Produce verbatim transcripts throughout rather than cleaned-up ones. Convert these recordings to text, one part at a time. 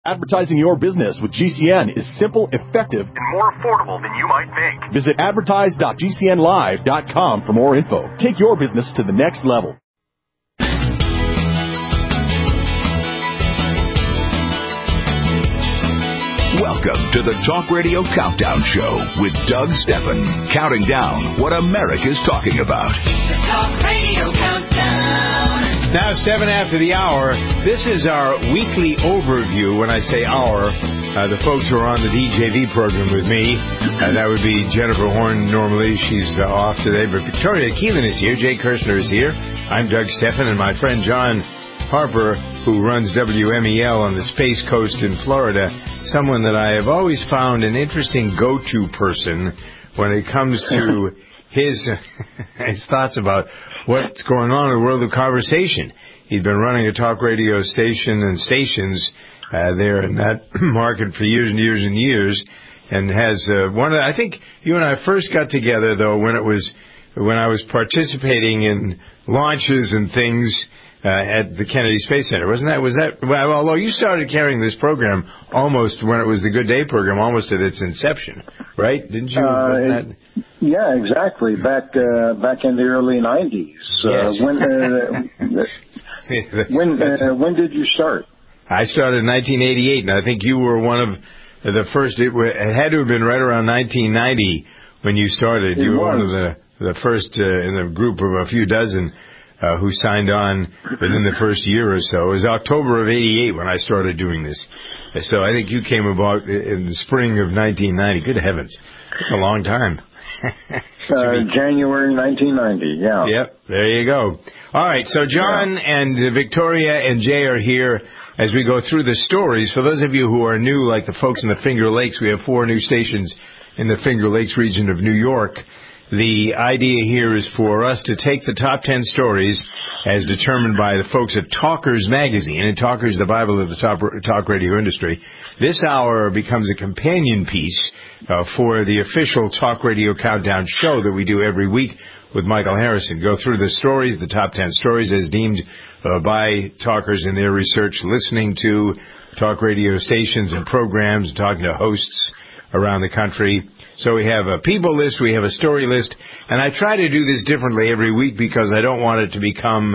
Advertising your business with G C N is simple, effective, and more affordable than you might think. Visit advertise dot g c n live dot com for more info. Take your business to the next level. Welcome to the Talk Radio Countdown Show with Doug Steffen, counting down what America's talking about. The Talk Radio Countdown. Now, seven after the hour, this is our weekly overview. When I say our, uh, the folks who are on the D J V program with me, uh, that would be Jennifer Horn normally. She's uh, off today, but Victoria Keelan is here. Jay Kirshner is here. I'm Doug Steffen, and my friend John Harper, who runs W M E L on the Space Coast in Florida, someone that I have always found an interesting go-to person when it comes to his his thoughts about what's going on in the world of conversation. He's been running a talk radio station and stations uh, there in that market for years and years and years, and has uh, one of the, I think you and I first got together, though, when it was when I was participating in launches and things Uh, at the Kennedy Space Center. Wasn't that, was that, well, although you started carrying this program almost when it was the Good Day program, almost at its inception, right? Didn't you? Uh, that? Yeah, exactly. Back, uh, back in the early nineties. Yes. Uh, when, uh, when, uh, when did you start? I started in nineteen eighty-eight, and I think you were one of the first, it, it had to have been right around nineteen ninety when you started. It you were was. one of the, the first uh, in a group of a few dozen Uh, who signed on within the first year or so. It was October of eighty-eight when I started doing this. So I think you came about in the spring of nineteen ninety. Good heavens. That's a long time. uh, January nineteen ninety, yeah. Yep, there you go. All right, so John yeah. and Victoria and Jay are here as we go through the stories. For those of you who are new, like the folks in the Finger Lakes, we have four new stations in the Finger Lakes region of New York. The idea here is for us to take the top ten stories as determined by the folks at Talkers Magazine, and Talkers, the Bible of the top, talk radio industry. This hour becomes a companion piece uh, for the official Talk Radio Countdown show that we do every week with Michael Harrison. Go through the stories, the top ten stories as deemed uh, by talkers in their research, listening to talk radio stations and programs, and talking to hosts around the country. So we have a people list, we have a story list, and I try to do this differently every week because I don't want it to become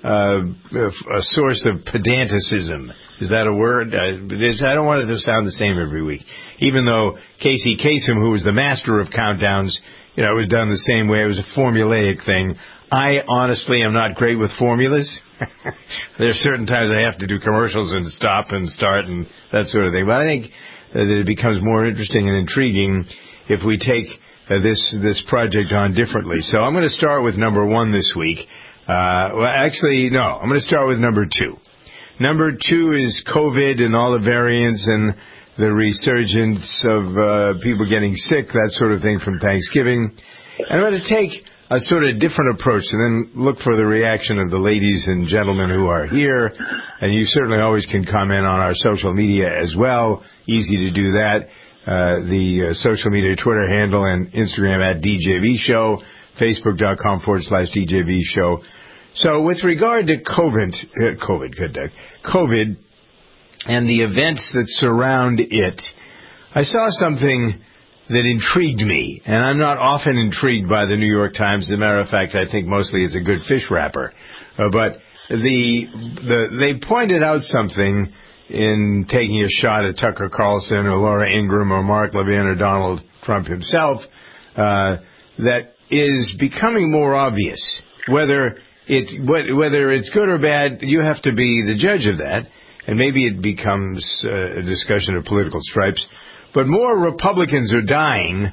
uh, a source of pedanticism. Is that a word? I, I don't want it to sound the same every week. Even though Casey Kasem, who was the master of countdowns, you know, it was done the same way. It was a formulaic thing. I honestly am not great with formulas. There are certain times I have to do commercials and stop and start and that sort of thing. But I think that it becomes more interesting and intriguing if we take uh, this this project on differently. So I'm going to start with number one this week. Uh, well, actually, no, I'm going to start with number two. Number two is COVID and all the variants and the resurgence of uh, people getting sick, that sort of thing from Thanksgiving. And I'm going to take a sort of different approach and then look for the reaction of the ladies and gentlemen who are here. And you certainly always can comment on our social media as well. Easy to do that. Uh, the uh, social media Twitter handle and Instagram at D J V Show, Facebook.com forward slash D J V Show. So with regard to COVID, uh, COVID, good Doug, COVID and the events that surround it, I saw something that intrigued me, and I'm not often intrigued by the New York Times. As a matter of fact, I think mostly it's a good fish wrapper. Uh, but the, the they pointed out something in taking a shot at Tucker Carlson or Laura Ingraham or Mark Levin or Donald Trump himself, uh, that is becoming more obvious. Whether it's whether it's good or bad, you have to be the judge of that, and maybe it becomes uh, a discussion of political stripes. But more Republicans are dying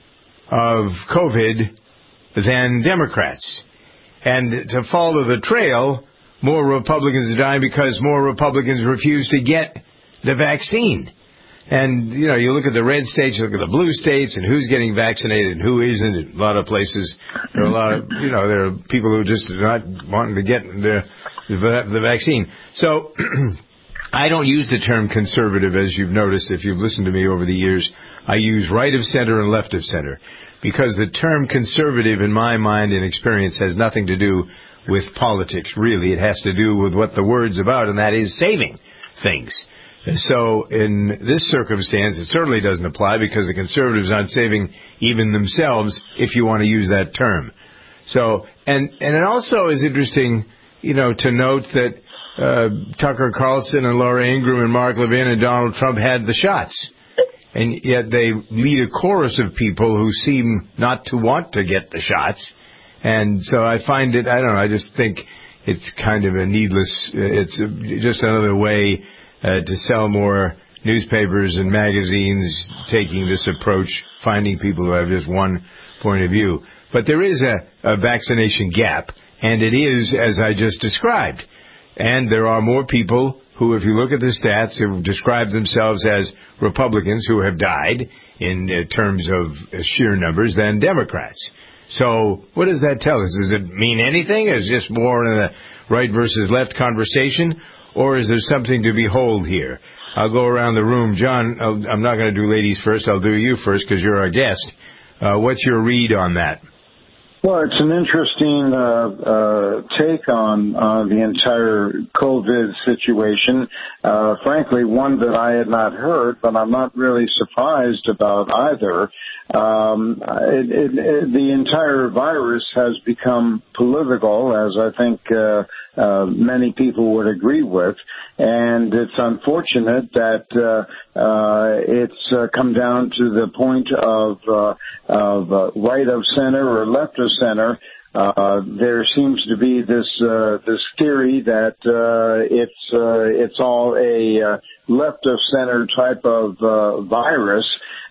of COVID than Democrats. And to follow the trail, more Republicans are dying because more Republicans refuse to get the vaccine. And, you know, you look at the red states, you look at the blue states, and who's getting vaccinated and who isn't. In a lot of places, there are a lot of, you know, there are people who just are not wanting to get the, the, the vaccine. So I don't use the term conservative, as you've noticed if you've listened to me over the years. I use right of center and left of center, because the term conservative, in my mind and experience, has nothing to do with politics, really. It has to do with what the word's about, and that is saving things. So in this circumstance, it certainly doesn't apply because the conservatives aren't saving even themselves, if you want to use that term. So, and, and it also is interesting, you know, to note that uh, Tucker Carlson and Laura Ingraham and Mark Levin and Donald Trump had the shots. And yet they lead a chorus of people who seem not to want to get the shots. And so I find it, I don't know, I just think it's kind of a needless, it's just another way uh, to sell more newspapers and magazines, taking this approach, finding people who have just one point of view. But there is a, a vaccination gap, and it is, as I just described. And there are more people who, if you look at the stats, have described themselves as Republicans who have died in uh, terms of uh, sheer numbers than Democrats. So what does that tell us? Does it mean anything? Is it just more in a right versus left conversation? Or is there something to behold here? I'll go around the room. John, I'll, I'm not going to do ladies first. I'll do you first because you're our guest. Uh, what's your read on that? Well, it's an interesting uh, uh, take on uh, the entire COVID situation. Uh, frankly, one that I had not heard, but I'm not really surprised about either. Um, it, it, it, the entire virus has become political, as I think uh, uh, many people would agree with, and it's unfortunate that uh, uh, it's uh, come down to the point of, uh, of uh, right of center or left of center. Uh, there seems to be this uh, this theory that uh, it's uh, it's all a uh, left of center type of uh, virus,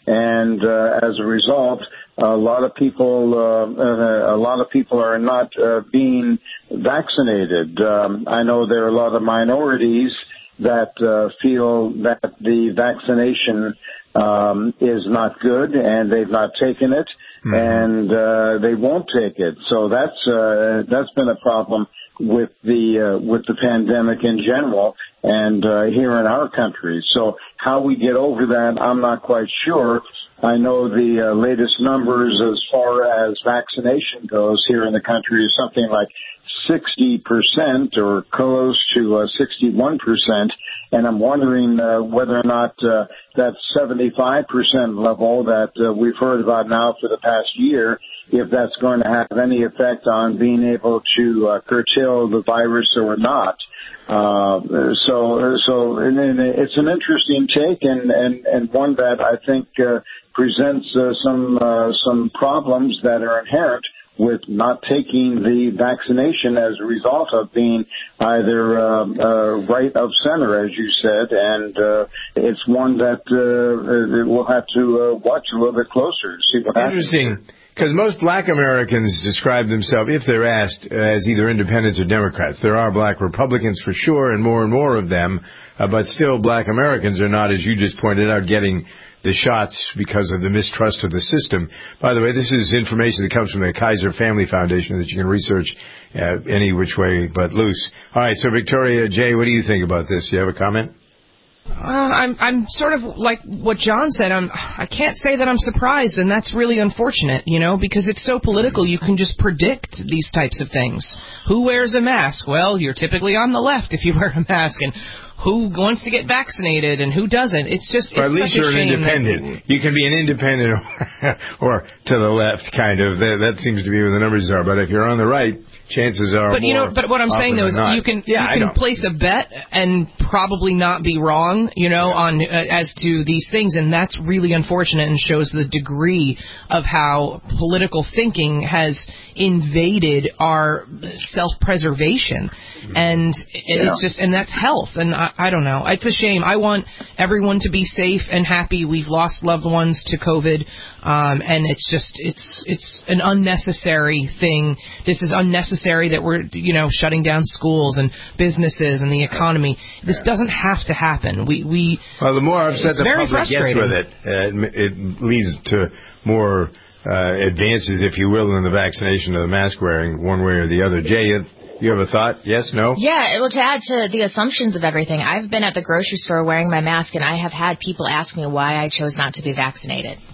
and uh, as a result, a lot of people uh, uh, a lot of people are not uh, being vaccinated. Um, I know there are a lot of minorities that uh, feel that the vaccination um, is not good and they've not taken it. Mm-hmm. And uh, they won't take it. So that's uh, that's been a problem with the uh, with the pandemic in general, and uh, here in our country. So how we get over that, I'm not quite sure. I know the uh, latest numbers as far as vaccination goes here in the country is something like sixty percent or close to uh, sixty-one percent. And I'm wondering uh, whether or not uh, that seventy-five percent level that uh, we've heard about now for the past year, if that's going to have any effect on being able to uh, curtail the virus or not. Uh, so, so and, and it's an interesting take, and, and, and one that I think uh, presents uh, some uh, some problems that are inherent with not taking the vaccination as a result of being either uh, uh, right of center, as you said, and uh, it's one that uh, we'll have to uh, watch a little bit closer to see what happens. Interesting, because most black Americans describe themselves, if they're asked, as either independents or Democrats. There are black Republicans for sure, and more and more of them, uh, but still black Americans are not, as you just pointed out, getting the shots because of the mistrust of the system. By the way, this is information that comes from the Kaiser Family Foundation that you can research uh, any which way but loose. All right, so Victoria, Jay, what do you think about this? You have a comment? Uh, I'm I'm sort of like what John said. I'm I can't say that I'm surprised, and that's really unfortunate, you know, because it's so political. You can just predict these types of things. Who wears a mask? Well, you're typically on the left if you wear a mask, and who wants to get vaccinated and who doesn't. It's just, it's or at least such you're a shame an independent. That, you can be an independent or, or to the left, kind of. That, that seems to be where the numbers are. But if you're on the right, chances are but more you know, but what I'm saying though is not. you can yeah, you can place a bet and probably not be wrong, you know, on uh, as to these things, and that's really unfortunate and shows the degree of how political thinking has invaded our self-preservation, and yeah. it's just and that's health, and I, I don't know. It's a shame. I want everyone to be safe and happy. We've lost loved ones to COVID. Um, and it's just, it's, it's an unnecessary thing. This is unnecessary that we're, you know, shutting down schools and businesses and the economy. This doesn't have to happen. We, we. Well, the more upset the very public gets with it, uh, it leads to more uh, advances, if you will, in the vaccination or the mask wearing, one way or the other. Jay, you have a thought? Yes? No? Yeah, well, to add to the assumptions of everything, I've been at the grocery store wearing my mask, and I have had people ask me why I chose not to be vaccinated.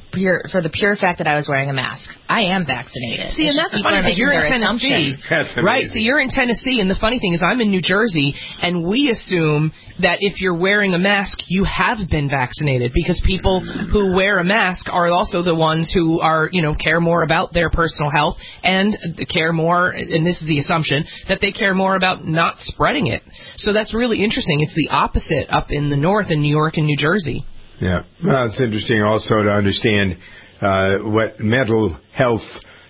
pure, for the pure fact that I was wearing a mask. I am vaccinated. See, and that's funny because you're in Tennessee. Right, so you're in Tennessee, and the funny thing is I'm in New Jersey, and we assume that if you're wearing a mask, you have been vaccinated because people who wear a mask are also the ones who are, you know, care more about their personal health and care more, and this is the assumption, that they care more about not spreading it. So that's really interesting. It's the opposite up in the north in New York and New Jersey. Yeah, well, it's interesting also to understand uh, what mental health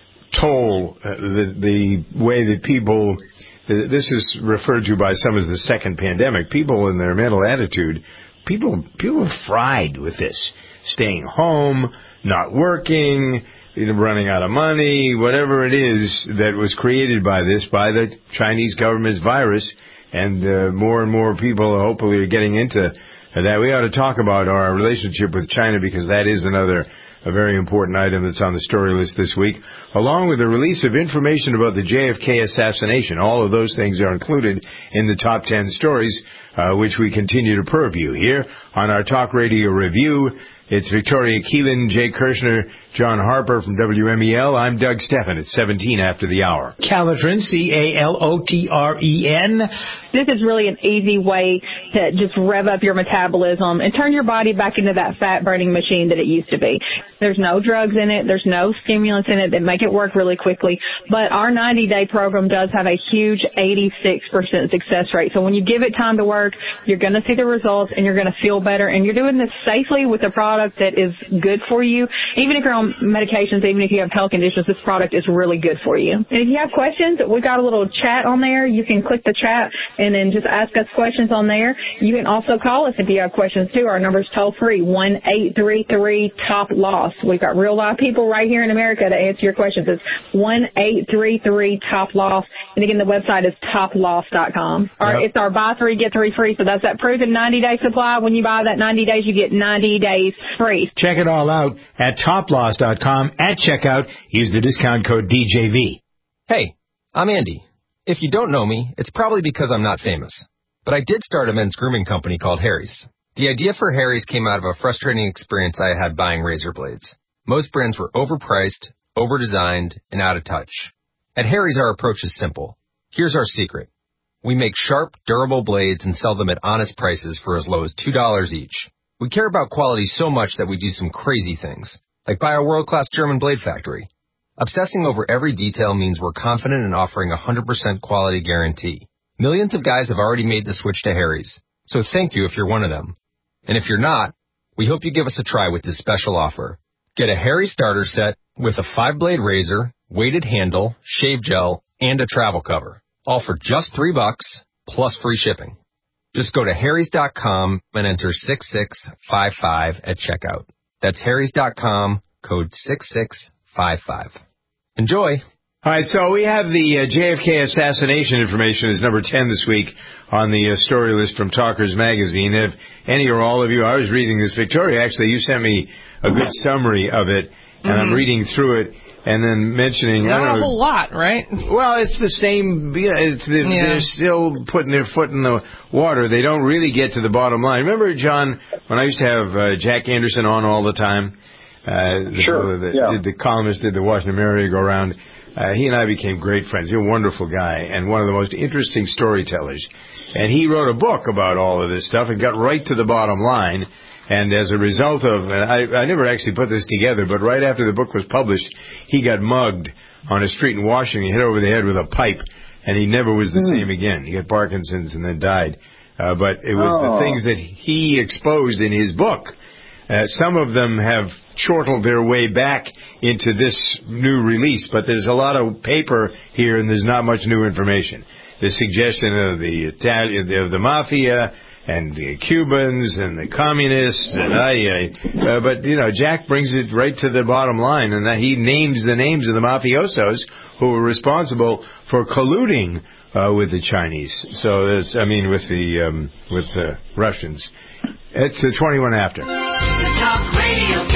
toll, uh, the, the way that people, uh, this is referred to by some as the second pandemic, people in their mental attitude, people, people are fried with this. Staying home, not working, you know, running out of money, whatever it is that was created by this, by the Chinese government's virus, and uh, more and more people hopefully are getting into that. We ought to talk about our relationship with China because that is another a very important item that's on the story list this week, along with the release of information about the J F K assassination. All of those things are included in the top ten stories, uh, which we continue to purview here on our Talk Radio Review. It's Victoria Keelan, Jay Kirshner, John Harper from W M E L. I'm Doug Steffen. It's seventeen after the hour. Calotren, C A L O T R E N. This is really an easy way to just rev up your metabolism and turn your body back into that fat-burning machine that it used to be. There's no drugs in it. There's no stimulants in it that make it work really quickly. But our ninety-day program does have a huge eighty-six percent success rate. So when you give it time to work, you're going to see the results and you're going to feel better. And you're doing this safely with a product that is good for you. Even if you're on medications, even if you have health conditions, this product is really good for you. And if you have questions, we've got a little chat on there. You can click the chat and then just ask us questions on there. You can also call us if you have questions too. Our number's toll free, one eight three three top loss. We've got real live people right here in America to answer your questions. It's one eight three three top loss. And again, the website is top loss dot com. All right, Yep. it's our buy three, get three free. So that's that proven ninety day supply. When you buy that ninety days, you get ninety days free. Check it all out at top loss dot com. At checkout, use the discount code D J V. Hey, I'm Andy. If you don't know me, it's probably because I'm not famous. But I did start a men's grooming company called Harry's. The idea for Harry's came out of a frustrating experience I had buying razor blades. Most brands were overpriced, overdesigned, and out of touch. At Harry's, our approach is simple. Here's our secret. We make sharp, durable blades and sell them at honest prices for as low as two dollars each. We care about quality so much that we do some crazy things, like buy a world-class German blade factory. Obsessing over every detail means we're confident in offering a one hundred percent quality guarantee. Millions of guys have already made the switch to Harry's, so thank you if you're one of them. And if you're not, we hope you give us a try with this special offer. Get a Harry's starter set with a five-blade razor, weighted handle, shave gel, and a travel cover, all for just three bucks plus free shipping. Just go to harrys dot com and enter six six five five at checkout. That's harrys dot com, code six six five five. Enjoy. All right, so we have the uh, J F K assassination information as number ten this week on the uh, story list from Talkers Magazine. If any or all of you, I was reading this, Victoria, actually, you sent me a good summary of it, and Mm-hmm. I'm reading through it and then mentioning... I Not don't a know, whole lot, right? Well, it's the same. It's the, Yeah. They're still putting their foot in the water. They don't really get to the bottom line. Remember, John, when I used to have uh, Jack Anderson on all the time? Uh, the, Sure, The, yeah. did the columnist did the Washington merry-go-round. Uh, he and I became great friends. He's a wonderful guy and one of the most interesting storytellers. And he wrote a book about all of this stuff and got right to the bottom line. And as a result of, and I, I never actually put this together, but right after the book was published, he got mugged on a street in Washington, hit over the head with a pipe, and he never was the Hmm. same again. He got Parkinson's and then died. Uh, but it was Oh. the things that he exposed in his book. Uh, some of them have chortled their way back into this new release, but there's a lot of paper here and there's not much new information. The suggestion of the Italian, of the mafia, and the Cubans and the communists, and I, I uh, but you know, Jack brings it right to the bottom line, and that he names the names of the mafiosos who were responsible for colluding uh, with the Chinese. So that's, I mean, with the um, with the Russians. It's uh, twenty-one after. The Talk Radio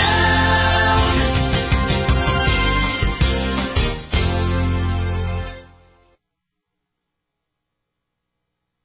Countdown.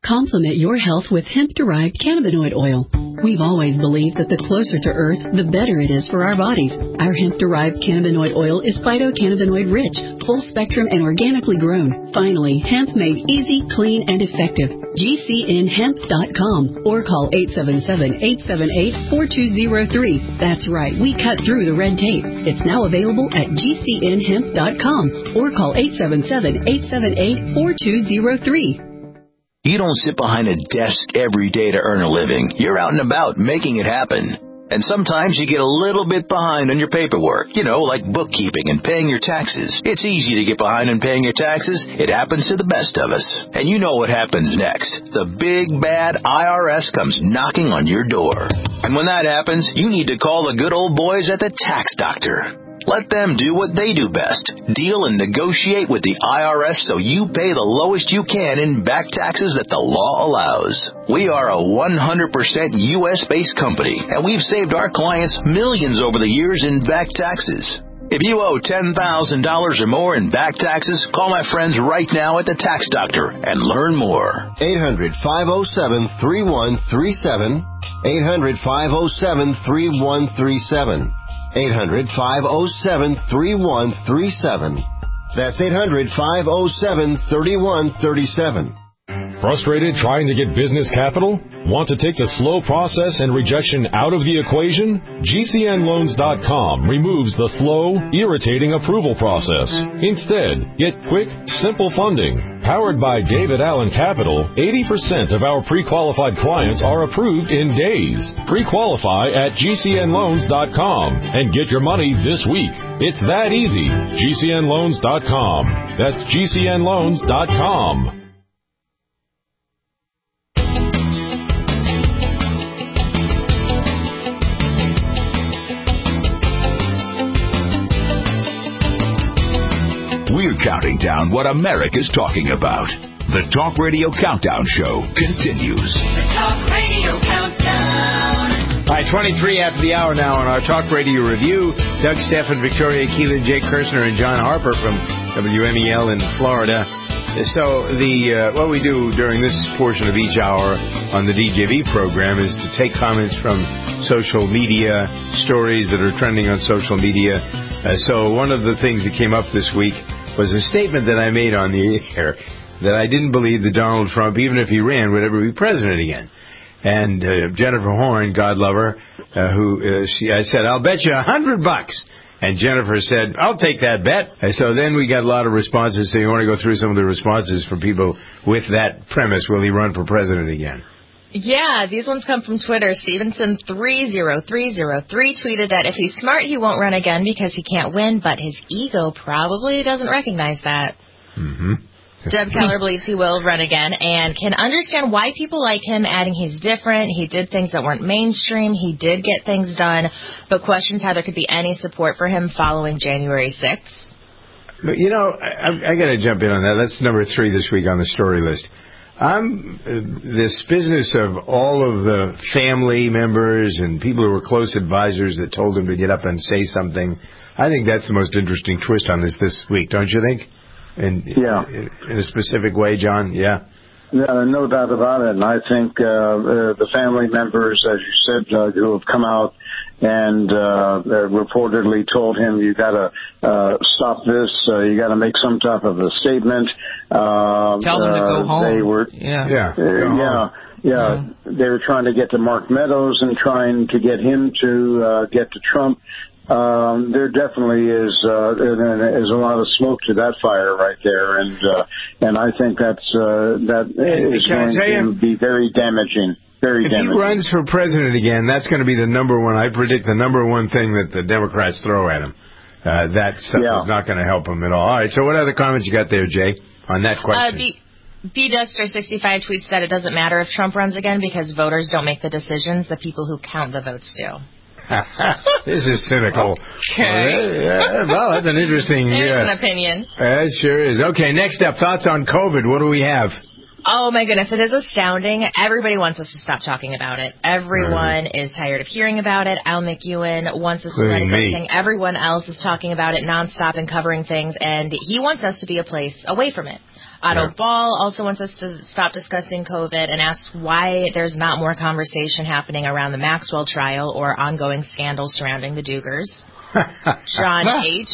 Complement your health with hemp-derived cannabinoid oil. We've always believed that the closer to Earth, the better it is for our bodies. Our hemp-derived cannabinoid oil is phytocannabinoid rich, full spectrum, and organically grown. Finally, hemp made easy, clean, and effective. G C N hemp dot com or call eight seven seven, eight seven eight, four two zero three. That's right, we cut through the red tape. It's now available at G C N hemp dot com or call eight seven seven, eight seven eight, four two zero three. You don't sit behind a desk every day to earn a living. You're out and about making it happen. And sometimes you get a little bit behind on your paperwork, you know, like bookkeeping and paying your taxes. It's easy to get behind on paying your taxes. It happens to the best of us. And you know what happens next. The big, bad I R S comes knocking on your door. And when that happens, you need to call the good old boys at the Tax Doctor. Let them do what they do best. Deal and negotiate with the I R S so you pay the lowest you can in back taxes that the law allows. We are a one hundred percent U S-based company, and we've saved our clients millions over the years in back taxes. If you owe ten thousand dollars or more in back taxes, call my friends right now at the Tax Doctor and learn more. eight hundred, five oh seven, three one three seven. eight hundred, five oh seven, three one three seven. eight hundred, five oh seven, three one three seven. That's eight hundred, five oh seven, three one three seven. Frustrated trying to get business capital? Want to take the slow process and rejection out of the equation? G C N loans dot com removes the slow, irritating approval process. Instead, get quick, simple funding. Powered by David Allen Capital, eighty percent of our pre-qualified clients are approved in days. Pre-qualify at G C N loans dot com and get your money this week. It's that easy. G C N loans dot com. That's G C N loans dot com. We're counting down what America's talking about. The Talk Radio Countdown Show continues. The Talk Radio Countdown. All right, twenty-three after the hour now on our Talk Radio Review. Doug Stephan, Victoria Keelan, Jay Kirshner, and John Harper from W M E L in Florida. So the uh, what we do during this portion of each hour on the D J V program is to take comments from social media, stories that are trending on social media. Uh, so one of the things that came up this week was a statement that I made on the air that I didn't believe that Donald Trump, even if he ran, would ever be president again. And uh, Jennifer Horn, God love her, uh, who uh, she, I said, I'll bet you a hundred bucks. And Jennifer said, I'll take that bet. And so then we got a lot of responses. So you want to go through some of the responses from people with that premise, will he run for president again? Yeah, these ones come from Twitter. Stevenson three zero three zero three tweeted that if he's smart, he won't run again because he can't win, but his ego probably doesn't recognize that. Mm-hmm. Deb Keller believes he will run again and can understand why people like him, adding he's different. He did things that weren't mainstream. He did get things done, but questions how there could be any support for him following January sixth. But, you know, I, I got to jump in on that. That's number three this week on the story list. I'm uh, this business of all of the family members and people who were close advisors that told him to get up and say something. I think that's the most interesting twist on this this week, don't you think? In, yeah. in, in a specific way, John? Yeah. Yeah, no doubt about it. And I think uh, uh, the family members, as you said, Doug, who have come out and uh, reportedly told him, you got to uh, stop this, uh, you got to make some type of a statement. Uh, Tell them to go uh, home. They were, yeah, yeah, uh, yeah, yeah. They were trying to get to Mark Meadows and trying to get him to uh, get to Trump. Um, there definitely is uh, is a lot of smoke to that fire right there, and uh, and I think that's uh, that is Can I going tell you, to be very damaging. Very if damaging. he runs for president again, that's going to be the number one. I predict the number one thing that the Democrats throw at him. Uh, that stuff Yeah. is not going to help him at all. All right. So what other comments you got there, Jay, on that Uh, question? B, B Duster sixty-five tweets that it doesn't matter if Trump runs again because voters don't make the decisions; the people who count the votes do. This is cynical. Okay. Uh, well, that's an interesting. There's Yeah. an opinion. Uh, it sure is. Okay, next up, thoughts on COVID. What do we have? Oh, my goodness. It is astounding. Everybody wants us to stop talking about it. Everyone right. is tired of hearing about it. Al McEwen wants us to let it go. Saying everyone else is talking about it nonstop and covering things, and he wants us to be a place away from it. Otto yeah. Ball also wants us to stop discussing COVID and asks why there's not more conversation happening around the Maxwell trial or ongoing scandals surrounding the Dugars. John H.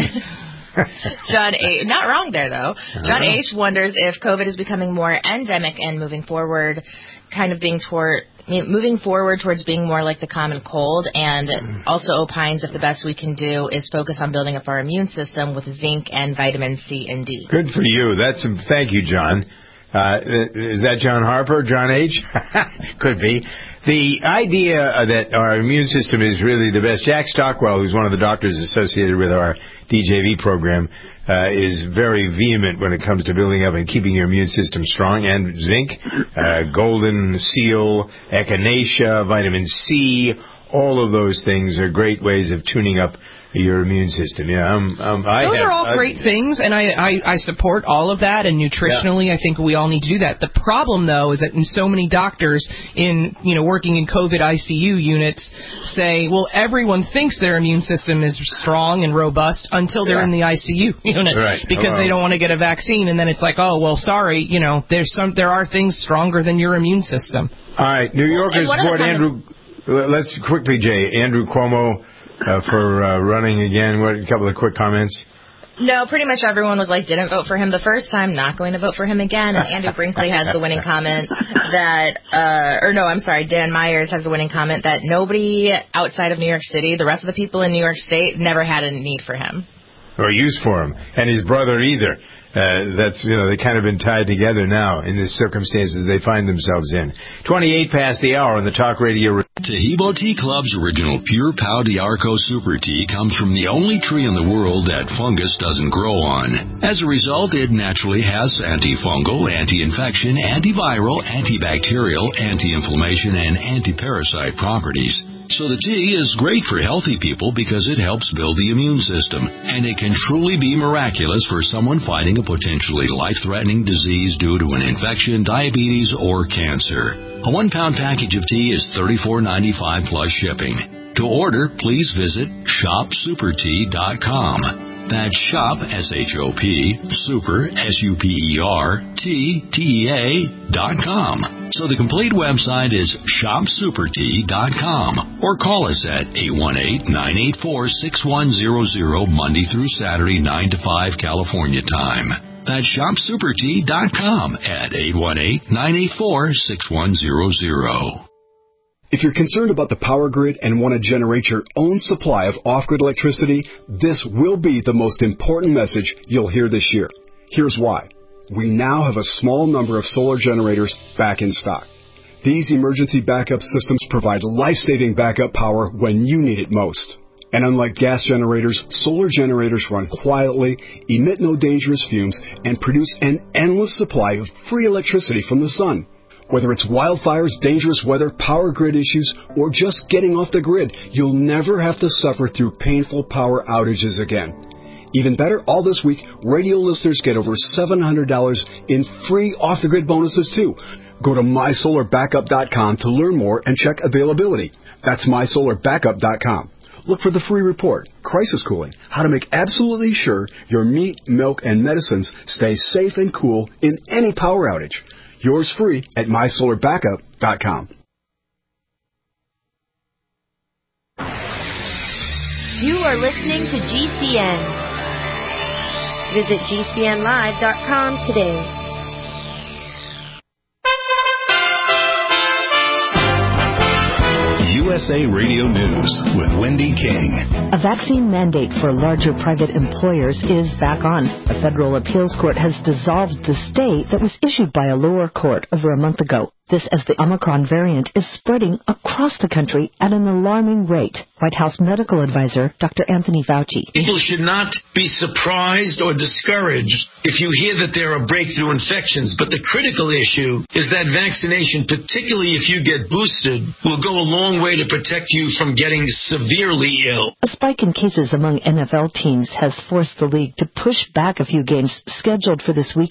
John H. Not wrong there, though. John H. wonders if COVID is becoming more endemic and moving forward, kind of being toward moving forward towards being more like the common cold, and also opines if the best we can do is focus on building up our immune system with zinc and vitamin C and D. Good for you. That's thank you, John. Uh, is that John Harper, John H? Could be. The idea that our immune system is really the best. Jack Stockwell, who's one of the doctors associated with our D J V program, uh, is very vehement when it comes to building up and keeping your immune system strong. And zinc, uh, golden seal, echinacea, vitamin C, all of those things are great ways of tuning up your immune system. Yeah, um, um, I Those have, are all uh, great things, and I, I, I support all of that, and nutritionally yeah. I think we all need to do that. The problem, though, is that so many doctors in, you know, working in COVID I C U units say, well, everyone thinks their immune system is strong and robust until they're yeah. in the I C U unit right. because oh. they don't want to get a vaccine, and then it's like, oh, well, sorry, you know, there's some there are things stronger than your immune system. All right, New Yorkers support Andrew. Of... Let's quickly, Jay. Andrew Cuomo. Uh, for uh, running again. What, a couple of quick comments? No, pretty much everyone was like, didn't vote for him the first time, not going to vote for him again. And Andrew Brinkley has the winning comment that, uh, or no, I'm sorry, Dan Myers has the winning comment that nobody outside of New York City, the rest of the people in New York State, never had a need for him. Or use for him. And his brother either. Uh, that's, you know, they kind of been tied together now in the circumstances they find themselves in. twenty-eight past the hour on the Talk Radio. Tahibo Tea Club's original Pure Pau d'Arco Super Tea comes from the only tree in the world that fungus doesn't grow on. As a result, it naturally has antifungal, anti-infection, antiviral, antibacterial, anti-inflammation, and anti-parasite properties. So the tea is great for healthy people because it helps build the immune system, and it can truly be miraculous for someone fighting a potentially life-threatening disease due to an infection, diabetes, or cancer. A one-pound package of tea is thirty-four ninety-five plus shipping. To order, please visit shop super tea dot com. That's shop, S H O P, super, S U P E R, T, T E A, dot com. So the complete website is shop super tea dot com, or call us at eight one eight, nine eight four, six one zero zero Monday through Saturday, nine to five California time. That's shop super tea dot com at eight one eight, nine eight four, six one zero zero. If you're concerned about the power grid and want to generate your own supply of off-grid electricity, this will be the most important message you'll hear this year. Here's why. We now have a small number of solar generators back in stock. These emergency backup systems provide life-saving backup power when you need it most. And unlike gas generators, solar generators run quietly, emit no dangerous fumes, and produce an endless supply of free electricity from the sun. Whether it's wildfires, dangerous weather, power grid issues, or just getting off the grid, you'll never have to suffer through painful power outages again. Even better, all this week, radio listeners get over seven hundred dollars in free off-the-grid bonuses, too. Go to my solar backup dot com to learn more and check availability. That's my solar backup dot com. Look for the free report, Crisis Cooling, how to make absolutely sure your meat, milk, and medicines stay safe and cool in any power outage. Yours free at my solar backup dot com. You are listening to G C N. Visit G C N live dot com today. U S A Radio News with Wendy King. A vaccine mandate for larger private employers is back on. A federal appeals court has dissolved the stay that was issued by a lower court over a month ago. This as the Omicron variant is spreading across the country at an alarming rate. White House medical advisor Doctor Anthony Fauci. People should not be surprised or discouraged if you hear that there are breakthrough infections. But the critical issue is that vaccination, particularly if you get boosted, will go a long way to protect you from getting severely ill. A spike in cases among N F L teams has forced the league to push back a few games scheduled for this weekend.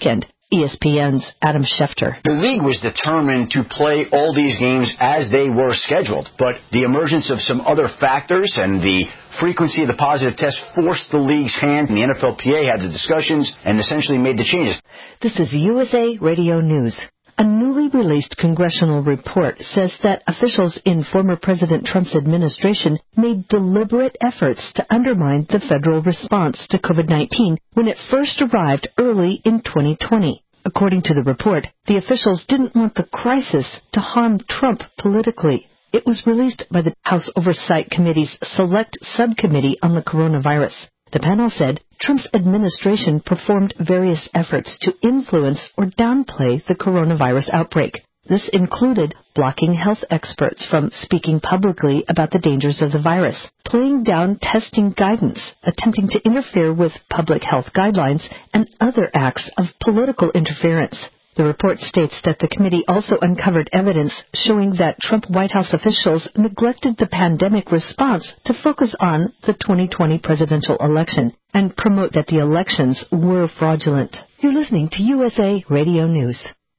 E S P N's Adam Schefter. The league was determined to play all these games as they were scheduled, but the emergence of some other factors and the frequency of the positive tests forced the league's hand, and the N F L P A had the discussions and essentially made the changes. This is U S A Radio News. A newly released congressional report says that officials in former President Trump's administration made deliberate efforts to undermine the federal response to COVID nineteen when it first arrived early in twenty twenty. According to the report, the officials didn't want the crisis to harm Trump politically. It was released by the House Oversight Committee's Select Subcommittee on the Coronavirus. The panel said Trump's administration performed various efforts to influence or downplay the coronavirus outbreak. This included blocking health experts from speaking publicly about the dangers of the virus, playing down testing guidance, attempting to interfere with public health guidelines, and other acts of political interference. The report states that the committee also uncovered evidence showing that Trump White House officials neglected the pandemic response to focus on the twenty twenty presidential election and promote that the elections were fraudulent. You're listening to U S A Radio News.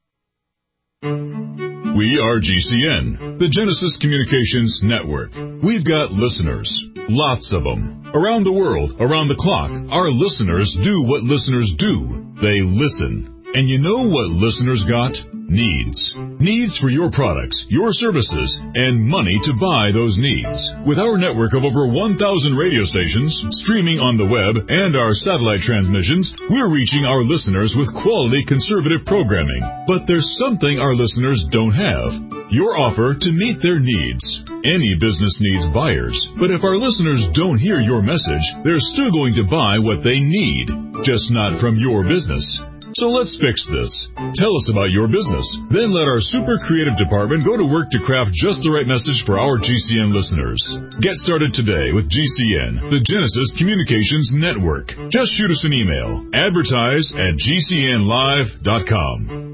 We are G C N, the Genesis Communications Network. We've got listeners, lots of them. Around the world, around the clock, our listeners do what listeners do. They listen. And you know what listeners got? Needs. Needs for your products, your services, and money to buy those needs. With our network of over one thousand radio stations, streaming on the web, and our satellite transmissions, we're reaching our listeners with quality conservative programming. But there's something our listeners don't have. Your offer to meet their needs. Any business needs buyers, but if our listeners don't hear your message, they're still going to buy what they need, just not from your business. So let's fix this. Tell us about your business. Then let our super creative department go to work to craft just the right message for our G C N listeners. Get started today with G C N, the Genesis Communications Network. Just shoot us an email. Advertise at G C N live dot com.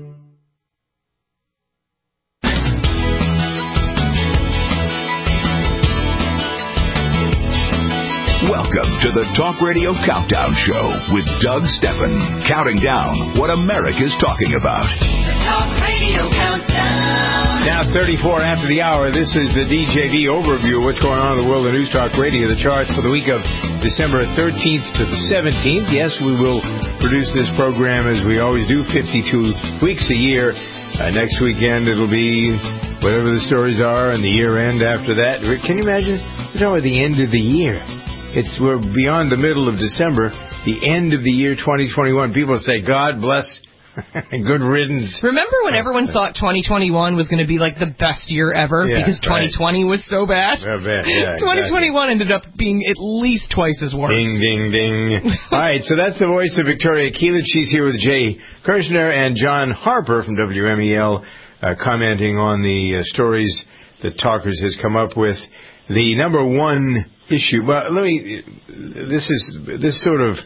Welcome to the Talk Radio Countdown Show with Doug Steppen, counting down what America's talking about. The Talk Radio Countdown. Now thirty-four after the hour, this is the D J V overview of what's going on in the world of News Talk Radio. The charts for the week of December thirteenth to the seventeenth. Yes, we will produce this program as we always do, fifty-two weeks a year. Uh, next weekend it'll be whatever the stories are, and the year end after that. Can you imagine? We're talking about the end of the year. It's we're beyond the middle of December, the end of the year twenty twenty-one. People say, God bless and good riddance. Remember when everyone thought twenty twenty-one was going to be like the best year ever Yeah, because twenty twenty right. was so bad? Real bad, yeah, twenty twenty-one exactly. ended up being at least twice as worse. Ding, ding, ding. All right, so that's the voice of Victoria Keelich. She's here with Jay Kirshner and John Harper from W M E L uh, commenting on the uh, stories that Talkers has come up with. The number one issue, well, let me, this is, this sort of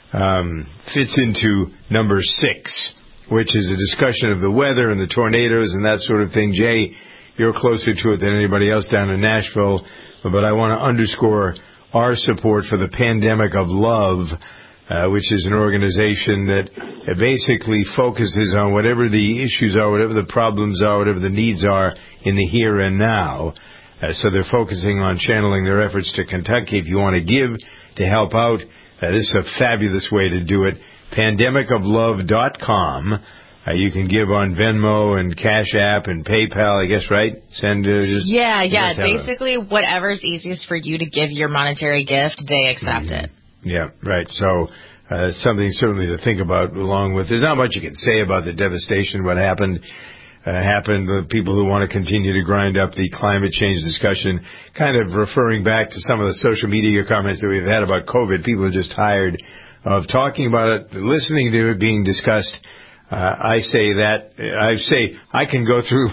um, fits into number six, which is a discussion of the weather and the tornadoes and that sort of thing. Jay, you're closer to it than anybody else down in Nashville, but I want to underscore our support for the Pandemic of Love, uh, which is an organization that basically focuses on whatever the issues are, whatever the problems are, whatever the needs are in the here and now. Uh, so they're focusing on channeling their efforts to Kentucky. If you want to give to help out, uh, this is a fabulous way to do it. pandemic of love dot com. Uh, you can give on Venmo and Cash App and PayPal, I guess, right? Send uh, just Yeah, yeah. just have Basically, a, whatever's easiest for you to give your monetary gift, they accept mm-hmm. it. Yeah, right. So uh, something certainly to think about along with. There's not much you can say about the devastation, what happened. Uh, happened with people who want to continue to grind up the climate change discussion, kind of referring back to some of the social media comments that we've had about COVID. People are just tired of talking about it, listening to it being discussed. Uh, I say that, I say, I can go through,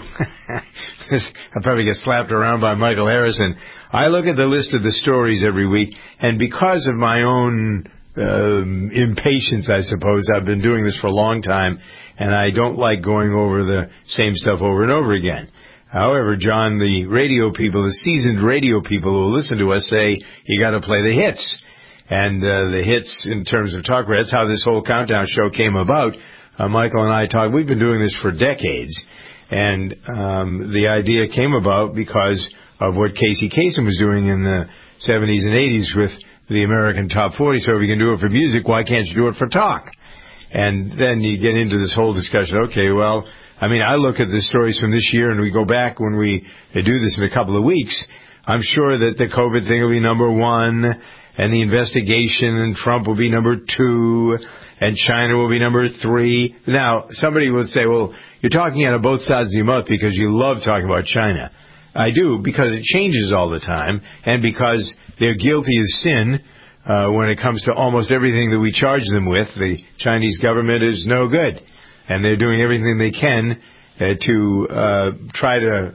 I'll probably get slapped around by Michael Harrison. I look at the list of the stories every week, and because of my own um, impatience, I suppose, I've been doing this for a long time, and I don't like going over the same stuff over and over again. However, John, the radio people, the seasoned radio people who listen to us say, you got to play the hits. And uh, the hits in terms of talk radio, that's how this whole countdown show came about. uh, Michael and I talked. We've been doing this for decades, and um, the idea came about because of what Casey Kasem was doing in the seventies and eighties with the American Top forty. So if you can do it for music, why can't you do it for talk? And then you get into this whole discussion. Okay, well, I mean, I look at the stories from this year, and we go back when we do this in a couple of weeks. I'm sure that the COVID thing will be number one, and the investigation and Trump will be number two, and China will be number three. Now, somebody would say, well, you're talking out of both sides of your mouth because you love talking about China. I do, because it changes all the time, and because they're guilty as sin uh, when it comes to almost everything that we charge them with. The Chinese government is no good, and they're doing everything they can uh, to uh, try to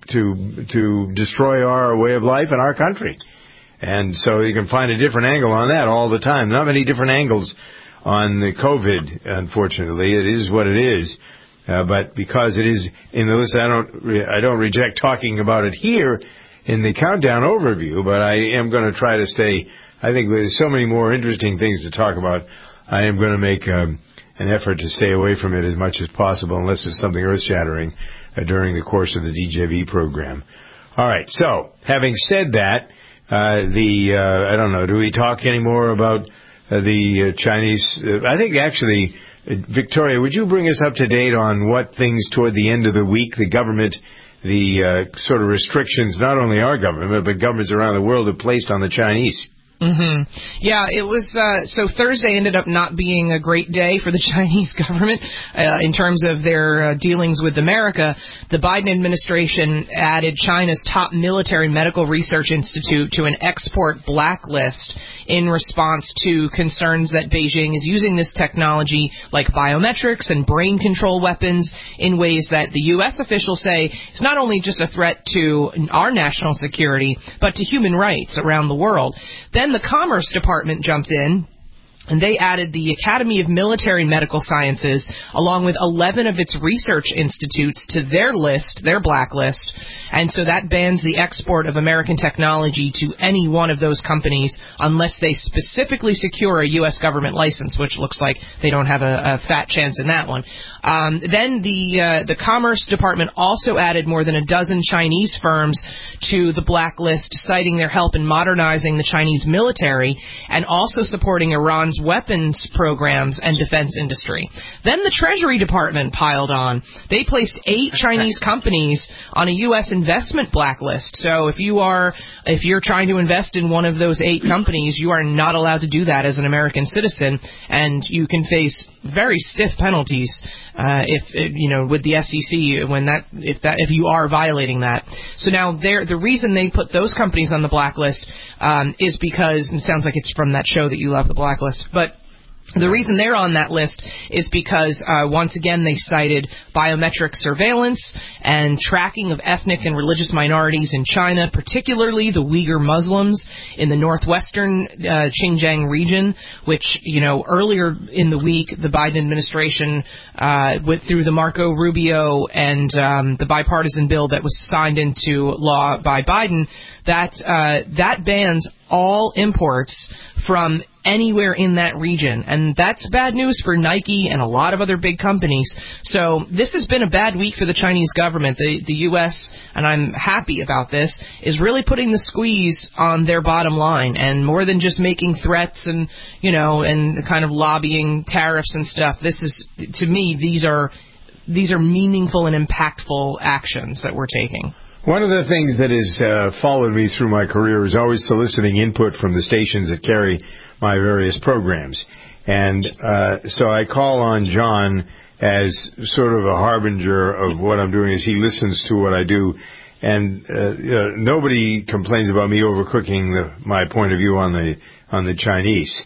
to to destroy our way of life and our country. And so you can find a different angle on that all the time. Not many different angles on the COVID, unfortunately. It is what it is. Uh, but because it is in the list, I don't re- I don't reject talking about it here in the countdown overview, but I am going to try to stay. I think there's so many more interesting things to talk about. I am going to make um, an effort to stay away from it as much as possible, unless it's something earth-shattering uh, during the course of the D J V program. All right. So, having said that, uh, the uh, I don't know. Do we talk any more about uh, the uh, Chinese? Uh, I think actually. Victoria, would you bring us up to date on what things toward the end of the week the government, the uh, sort of restrictions, not only our government, but governments around the world have placed on the Chinese? Mm-hmm. Yeah, it was, uh, so Thursday ended up not being a great day for the Chinese government uh, in terms of their uh, dealings with America. The Biden administration added China's top military medical research institute to an export blacklist in response to concerns that Beijing is using this technology like biometrics and brain control weapons in ways that the U S officials say is not only just a threat to our national security, but to human rights around the world. Then the Commerce Department jumped in, and they added the Academy of Military Medical Sciences, along with eleven of its research institutes, to their list, their blacklist. And so that bans the export of American technology to any one of those companies unless they specifically secure a U S government license, which looks like they don't have a, a fat chance in that one. Um, then the uh, the Commerce Department also added more than a dozen Chinese firms to the blacklist, citing their help in modernizing the Chinese military and also supporting Iran's weapons programs and defense industry. Then the Treasury Department piled on. They placed eight Chinese companies on a U S investment blacklist. So if you are, if you're trying to invest in one of those eight companies, you are not allowed to do that as an American citizen, and you can face very stiff penalties uh, if, if you know with the S E C when that if that if you are violating that. So now there, the reason they put those companies on the blacklist um, is because, and it sounds like it's from that show that you love, The Blacklist, but the reason they're on that list is because, uh, once again, they cited biometric surveillance and tracking of ethnic and religious minorities in China, particularly the Uyghur Muslims in the northwestern uh, Xinjiang region, which, you know, earlier in the week, the Biden administration, uh, went through the Marco Rubio and um, the bipartisan bill that was signed into law by Biden, that uh, that bans all imports from anywhere in that region. And that's bad news for Nike and a lot of other big companies. So this has been a bad week for the Chinese government. The, the U S, and I'm happy about this, is really putting the squeeze on their bottom line. And more than just making threats and, you know, and kind of lobbying tariffs and stuff, this is, to me, these are, these are meaningful and impactful actions that we're taking. One of the things that has uh, followed me through my career is always soliciting input from the stations that carry my various programs. And uh, so I call on John as sort of a harbinger of what I'm doing as he listens to what I do. And uh, you know, nobody complains about me overcooking the, my point of view on the on the Chinese,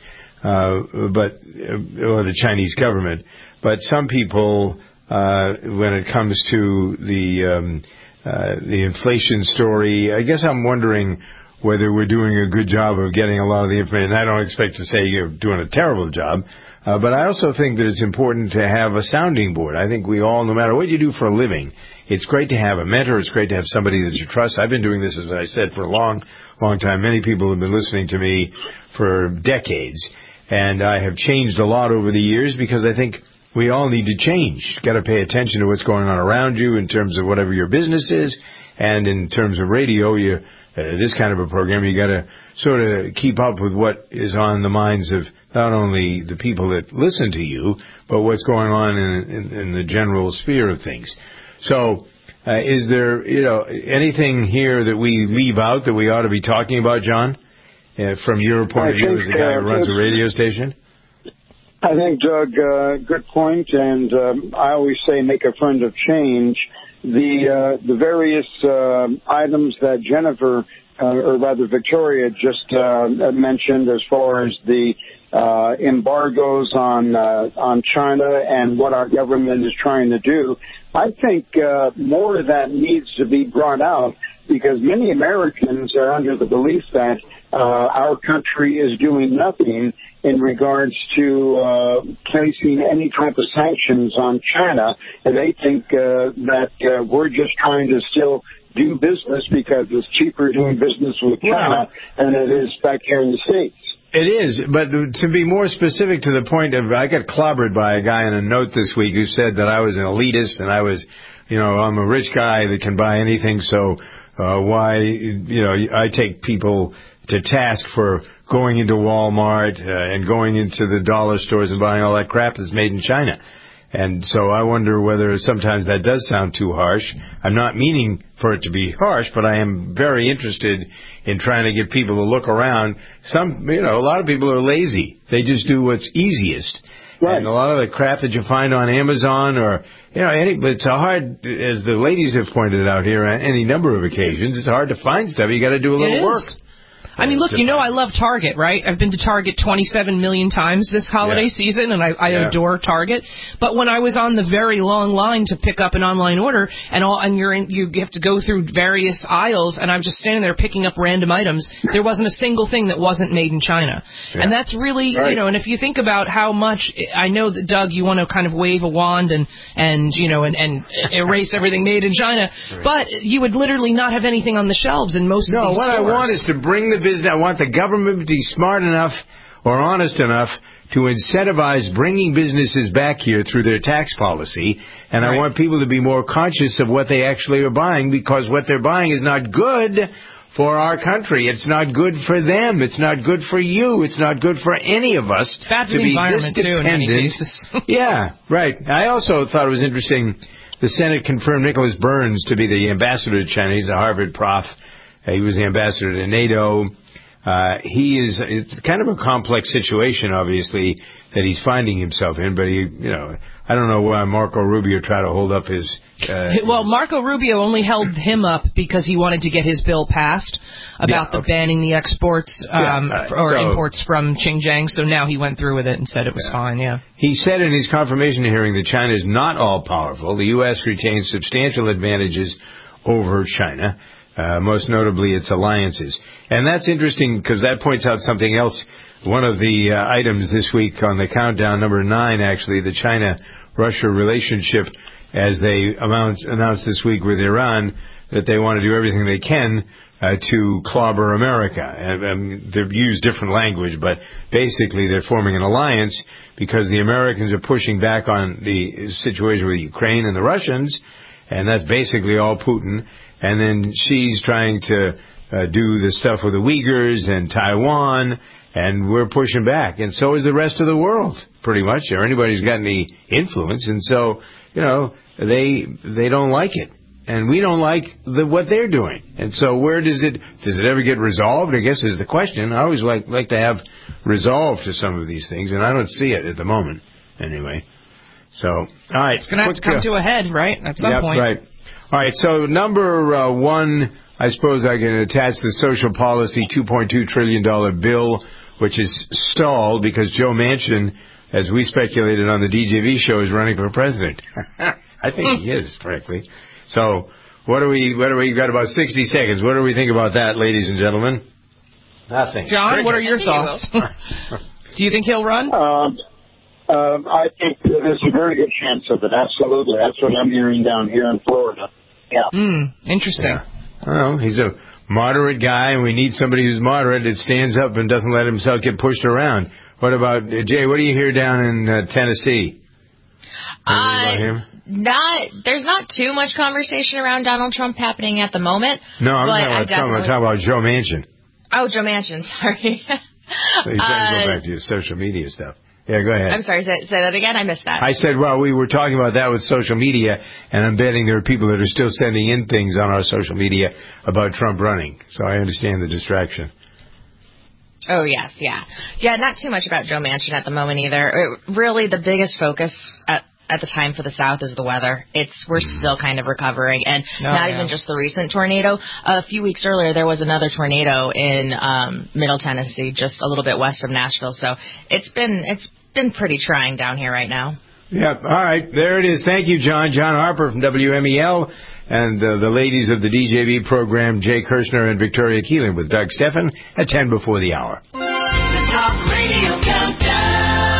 uh, but uh, or the Chinese government. But some people, uh, when it comes to the um, uh, the inflation story, I guess I'm wondering whether we're doing a good job of getting a lot of the information. I don't expect to say you're doing a terrible job, uh, but I also think that it's important to have a sounding board. I think we all, no matter what you do for a living, it's great to have a mentor. It's great to have somebody that you trust. I've been doing this, as I said, for a long, long time. Many people have been listening to me for decades, and I have changed a lot over the years because I think we all need to change. Got to pay attention to what's going on around you in terms of whatever your business is, and in terms of radio, you uh, this kind of a program, you got to sort of keep up with what is on the minds of not only the people that listen to you, but what's going on in, in, in the general sphere of things. So, uh, is there, you know, anything here that we leave out that we ought to be talking about, John, uh, from your point of view as the guy who runs a radio station? I think, Doug, uh, good point, and um, I always say make a friend of change. The uh, the various uh, items that Jennifer, uh, or rather Victoria, just uh, mentioned as far as the uh, embargoes on uh, on China and what our government is trying to do, I think uh, more of that needs to be brought out, because many Americans are under the belief that uh, our country is doing nothing in regards to uh, placing any type of sanctions on China, and they think uh, that uh, we're just trying to still do business because it's cheaper doing business with China than it is back here in the States. It is, but to be more specific to the point of, I got clobbered by a guy in a note this week who said that I was an elitist and I was, you know, I'm a rich guy that can buy anything, so uh, why, you know, I take people to task for going into Walmart uh, and going into the dollar stores and buying all that crap that's made in China. And so I wonder whether sometimes that does sound too harsh. I'm not meaning for it to be harsh, but I am very interested in trying to get people to look around. Some, you know, a lot of people are lazy. They just do what's easiest. Right. And a lot of the crap that you find on Amazon or, you know, any, it's a hard, as the ladies have pointed out here on any number of occasions, it's hard to find stuff. You got to do a little work. I mean, look, you know I love Target, right? I've been to Target twenty-seven million times this holiday yeah. season, and I, I yeah. adore Target. But when I was on the very long line to pick up an online order, and all, and you're in, you have to go through various aisles, and I'm just standing there picking up random items, there wasn't a single thing that wasn't made in China. Yeah. And that's really, right. you know, and if you think about how much, I know that, Doug, you want to kind of wave a wand and, and you know, and, and erase everything made in China, right. but you would literally not have anything on the shelves in most no, of these what stores. I want is to bring the business. I want the government to be smart enough or honest enough to incentivize bringing businesses back here through their tax policy, and right. I want people to be more conscious of what they actually are buying, because what they're buying is not good for our country. It's not good for them. It's not good for you. It's not good for any of us it's bad for to the be environment this too, dependent. in many cases. Yeah, right. I also thought it was interesting. The Senate confirmed Nicholas Burns to be the ambassador to China. He's a Harvard prof. He was the ambassador to NATO. Uh, he is, it's kind of a complex situation, obviously, that he's finding himself in, but he, you know, I don't know why Marco Rubio tried to hold up his, uh, well, Marco Rubio only held him up because he wanted to get his bill passed about yeah, okay. the banning the exports, um, yeah, uh, or so, imports from Xinjiang, so now he went through with it and said it was yeah. fine, yeah. He said in his confirmation hearing that China is not all-powerful. The U S retains substantial advantages over China. Uh, most notably its alliances. And that's interesting because that points out something else. One of the uh, items this week on the countdown, number nine, actually, the China-Russia relationship, as they announced, announced this week with Iran, that they want to do everything they can uh, to clobber America. And, um, they've used different language, but basically they're forming an alliance because the Americans are pushing back on the situation with Ukraine and the Russians, and that's basically all Putin. And then she's trying to uh, do the stuff with the Uyghurs and Taiwan, and we're pushing back. And so is the rest of the world, pretty much, or anybody who's got any influence. And so, you know, they they don't like it. And we don't like the, what they're doing. And so where does it, does it ever get resolved, I guess is the question. I always like, like to have resolve to some of these things, and I don't see it at the moment, anyway. So, all right. It's going to have to come to a head, right, at some yep, point. Right. All right, so number uh, one, I suppose I can attach the social policy two point two trillion dollars bill, which is stalled because Joe Manchin, as we speculated on the D J V show, is running for president. I think he is, frankly. So what do we, what do we, got about sixty seconds. What do we think about that, ladies and gentlemen? Nothing. John, Very what are your thoughts? Do you think he'll run? Um, uh, I think there's a very good chance of it, absolutely. That's what I'm hearing down here in Florida. Yeah. Mm, interesting. Yeah. Well, he's a moderate guy, and we need somebody who's moderate that stands up and doesn't let himself get pushed around. What about, uh, Jay, what do you hear down in uh, Tennessee? About him? Not, there's not too much conversation around Donald Trump happening at the moment. No, I'm but talking about, definitely... I'm talking about Joe Manchin. Oh, Joe Manchin, sorry. So he's trying to go back to your social media stuff. Yeah, go ahead. I'm sorry, say, say that again? I missed that. I said, well, we were talking about that with social media, and I'm betting there are people that are still sending in things on our social media about Trump running. So I understand the distraction. Oh, yes, yeah. Yeah, not too much about Joe Manchin at the moment either. It, really, the biggest focus at at the time for the South is the weather. It's We're still kind of recovering, and Oh, not yeah. even just the recent tornado. A few weeks earlier, there was another tornado in um, Middle Tennessee, just a little bit west of Nashville. So it's been it's been pretty trying down here right now. Yeah, all right, there it is. Thank you, John. John Harper from W M E L, and uh, the ladies of the D J V program, Jay Kirshner and Victoria Keelan with Doug Steffen at ten before the hour. The Talk Radio Countdown.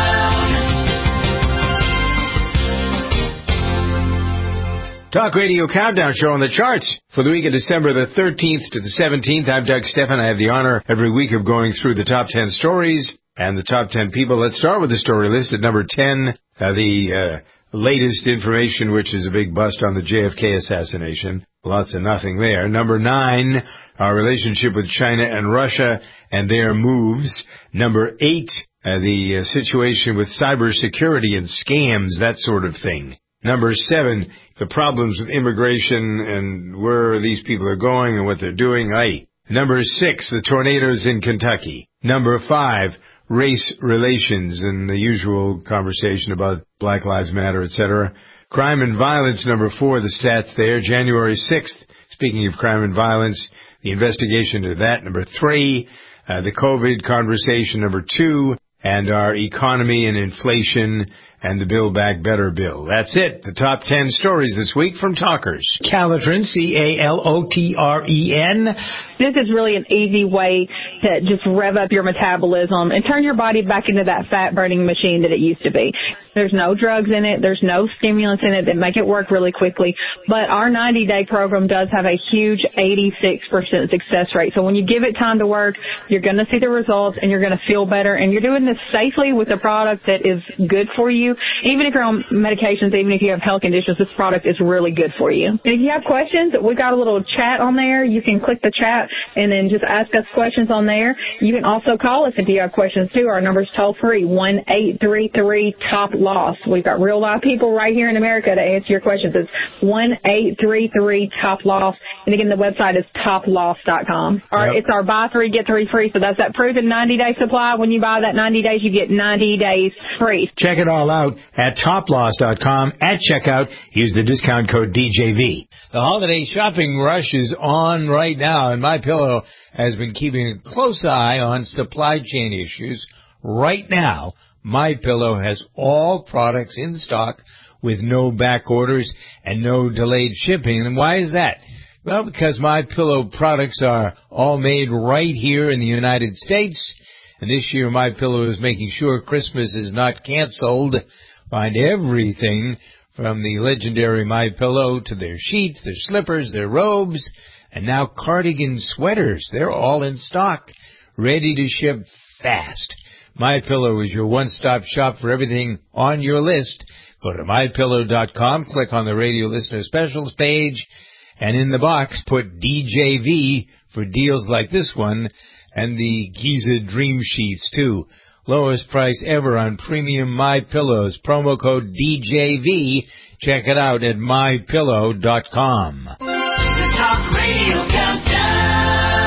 Talk Radio Countdown Show on the charts for the week of December the thirteenth to the seventeenth. I'm Doug Steffen. I have the honor every week of going through the top ten stories and the top ten people. Let's start with the story list at number ten, uh, the uh, latest information, which is a big bust on the J F K assassination. Lots of nothing there. Number nine, our relationship with China and Russia and their moves. Number eight, uh, the uh, situation with cybersecurity and scams, that sort of thing. Number seven, the problems with immigration and where these people are going and what they're doing. Aye. Number six, the tornadoes in Kentucky. Number five, race relations and the usual conversation about Black Lives Matter, et cetera. Crime and violence, number four, the stats there. January sixth, speaking of crime and violence, the investigation into that. Number three, uh, the COVID conversation, number two, and our economy and inflation and the Build Back Better bill. That's it. The top ten stories this week from Talkers. Calotren, C A L O T R E N. This is really an easy way to just rev up your metabolism and turn your body back into that fat-burning machine that it used to be. There's no drugs in it. There's no stimulants in it that make it work really quickly. But our ninety-day program does have a huge eighty-six percent success rate. So when you give it time to work, you're going to see the results and you're going to feel better. And you're doing this safely with a product that is good for you. Even if you're on medications, even if you have health conditions, this product is really good for you. And if you have questions, we've got a little chat on there. You can click the chat and then just ask us questions on there. You can also call us if you have questions too. Our number's toll free, one eight three three top loss. We've got real live people right here in America to answer your questions. It's one eight three three top loss. And again, the website is top loss dot com. Our, Yep. It's our buy three, get three free. So that's that proven ninety day supply. When you buy that ninety days, you get ninety days free. Check it all out at top loss dot com. At checkout, use the discount code D J V. The holiday shopping rush is on right now, and MyPillow has been keeping a close eye on supply chain issues. Right now, MyPillow has all products in stock with no back orders and no delayed shipping. And why is that? Well, because MyPillow products are all made right here in the United States. And this year, MyPillow is making sure Christmas is not canceled. Find everything from the legendary MyPillow to their sheets, their slippers, their robes, and now cardigan sweaters. They're all in stock, ready to ship fast. MyPillow is your one-stop shop for everything on your list. Go to my pillow dot com, click on the radio listener specials page, and in the box put D J V for deals like this one, and the Giza Dream Sheets too. Lowest price ever on premium MyPillows. Promo code D J V. Check it out at my pillow dot com. The Talk Radio Countdown.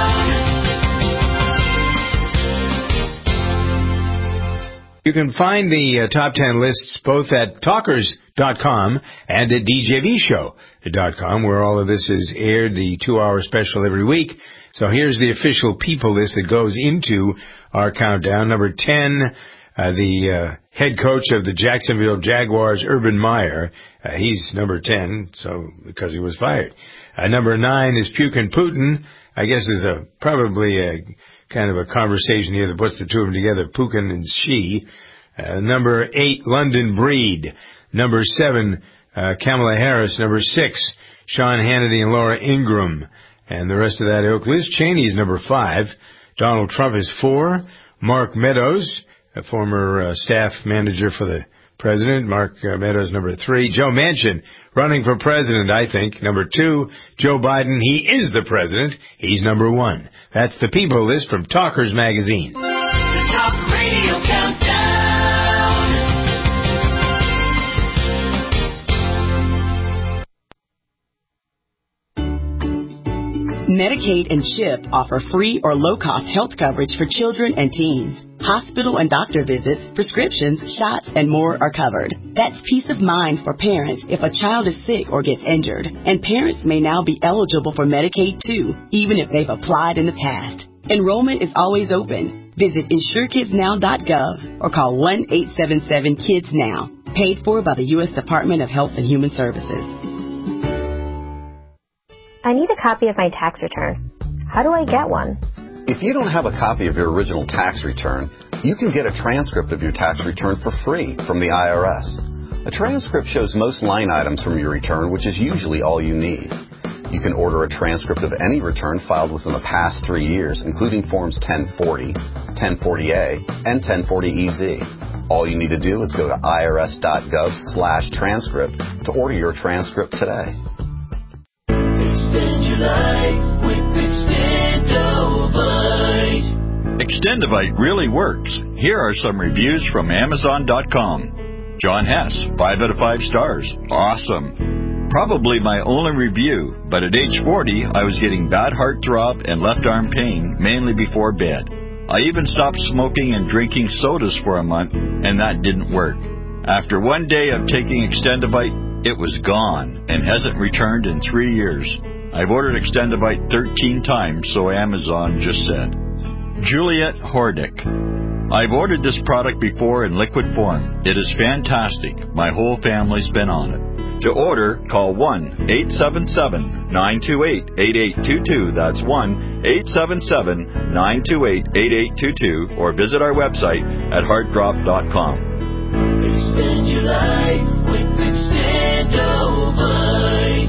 You can find the uh, top ten lists both at talkers dot com and at D J V show dot com, where all of this is aired, the two-hour special every week. So here's the official people list that goes into our countdown. Number ten, uh, the uh, head coach of the Jacksonville Jaguars, Urban Meyer. Uh, he's number ten, so because he was fired. Uh, number nine is Pukin Putin. I guess there's a probably a kind of a conversation here that puts the two of them together, Pukin and Xi. Uh, number eight, London Breed. Number seven, uh, Kamala Harris. Number six, Sean Hannity and Laura Ingraham. And the rest of that ilk. Liz Cheney is number five. Donald Trump is four. Mark Meadows, a former uh, staff manager for the president. Mark uh, Meadows, number three. Joe Manchin, running for president, I think. Number two, Joe Biden. He is the president. He's number one. That's the People List from Talkers Magazine. The Talk Radio Countdown. Medicaid and CHIP offer free or low-cost health coverage for children and teens. Hospital and doctor visits, prescriptions, shots, and more are covered. That's peace of mind for parents if a child is sick or gets injured. And parents may now be eligible for Medicaid, too, even if they've applied in the past. Enrollment is always open. Visit insure kids now dot gov or call one eight seven seven kids now. Paid for by the U S Department of Health and Human Services. I need a copy of my tax return. How do I get one? If you don't have a copy of your original tax return, you can get a transcript of your tax return for free from the I R S. A transcript shows most line items from your return, which is usually all you need. You can order a transcript of any return filed within the past three years, including Forms ten forty, ten forty A, and ten forty E Z. All you need to do is go to irs.gov slash transcript to order your transcript today. Extend your life with Extendovite. Extendovite really works. Here are some reviews from Amazon dot com. John Hess, five out of five stars. Awesome. Probably my only review, but at age forty, I was getting bad heart throb and left arm pain, mainly before bed. I even stopped smoking and drinking sodas for a month, and that didn't work. After one day of taking Extendovite, it was gone and hasn't returned in three years. I've ordered Extendovite thirteen times, so Amazon just said. Juliet Hordick. I've ordered this product before in liquid form. It is fantastic. My whole family's been on it. To order, call one eight seven seven, nine two eight, eight eight two two. That's one eight seven seven, nine two eight, eight eight two two, or visit our website at heartdrop dot com. Extend your life with Extendovite.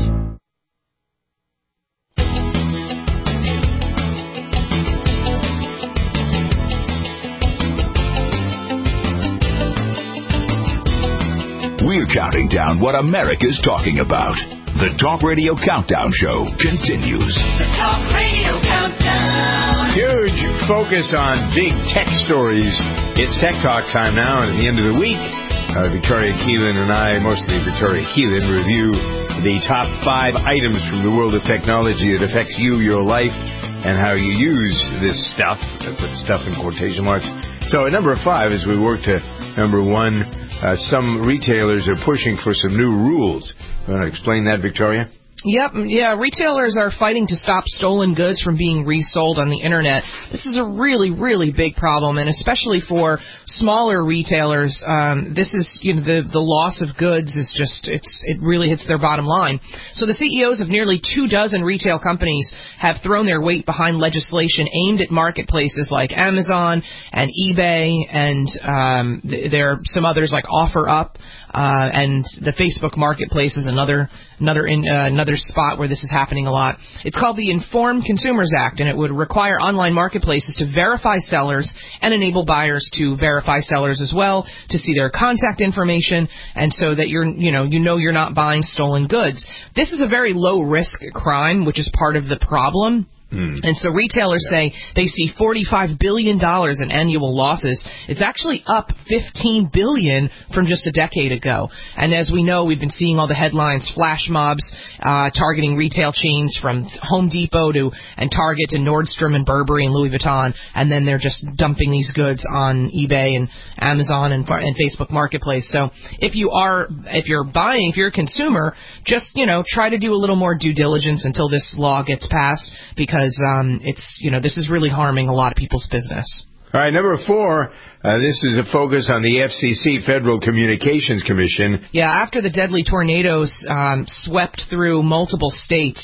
We're counting down what America's talking about. The Talk Radio Countdown Show continues. The Talk Radio Countdown. Huge focus on big tech stories. It's Tech Talk time now, and at the end of the week, uh, Victoria Keelan and I, mostly Victoria Keelan, review the top five items from the world of technology that affects you, your life, and how you use this stuff. I put stuff in quotation marks. So at number five, as we work to number one, Uh, some retailers are pushing for some new rules. You want to explain that, Victoria? Yep, yeah, retailers are fighting to stop stolen goods from being resold on the internet. This is a really, really big problem, and especially for smaller retailers, um, this is, you know, the, the loss of goods is just, it's, it really hits their bottom line. So the C E Os of nearly two dozen retail companies have thrown their weight behind legislation aimed at marketplaces like Amazon and eBay, and um, th- there are some others like OfferUp. Uh, and the Facebook Marketplace is another another in, uh, another spot where this is happening a lot. It's called the Informed Consumers Act, and it would require online marketplaces to verify sellers and enable buyers to verify sellers as well, to see their contact information, and so that you're you know you know you're not buying stolen goods. This is a very low risk crime, which is part of the problem. Mm. And so retailers yeah. say they see forty-five billion dollars in annual losses. It's actually up fifteen billion dollars from just a decade ago. And as we know, we've been seeing all the headlines, flash mobs uh, targeting retail chains from Home Depot to and Target to Nordstrom and Burberry and Louis Vuitton, and then they're just dumping these goods on eBay and Amazon and, and Facebook Marketplace. So if you are, if you're buying, if you're a consumer, just, you know, try to do a little more due diligence until this law gets passed, because Because um, it's, you know, this is really harming a lot of people's business. All right, number four, uh, this is a focus on the F C C, Federal Communications Commission. Yeah, after the deadly tornadoes um, swept through multiple states,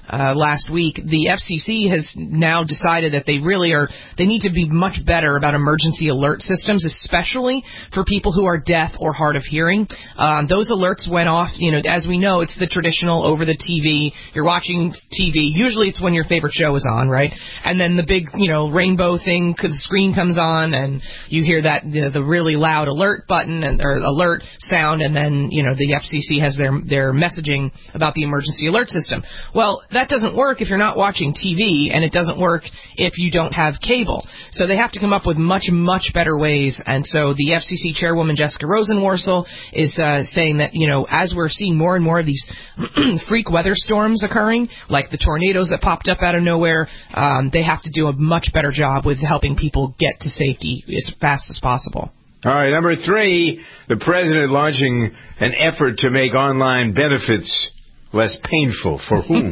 uh, last week, the F C C has now decided that they really are, they need to be much better about emergency alert systems, especially for people who are deaf or hard of hearing. Um, those alerts went off, you know, as we know, it's the traditional over the T V. You're watching T V. Usually it's when your favorite show is on, right? And then the big, you know, rainbow thing, the screen comes on, and you hear that, the, the really loud alert button and or alert sound, and then, you know, the F C C has their their messaging about the emergency alert system. Well, that doesn't work if you're not watching T V, and it doesn't work if you don't have cable. So they have to come up with much, much better ways. And so the F C C chairwoman, Jessica Rosenworcel, is uh, saying that, you know, as we're seeing more and more of these freak weather storms occurring, like the tornadoes that popped up out of nowhere, um, they have to do a much better job with helping people get to safety as fast as possible. All right, number three, the president launching an effort to make online benefits less painful. For whom?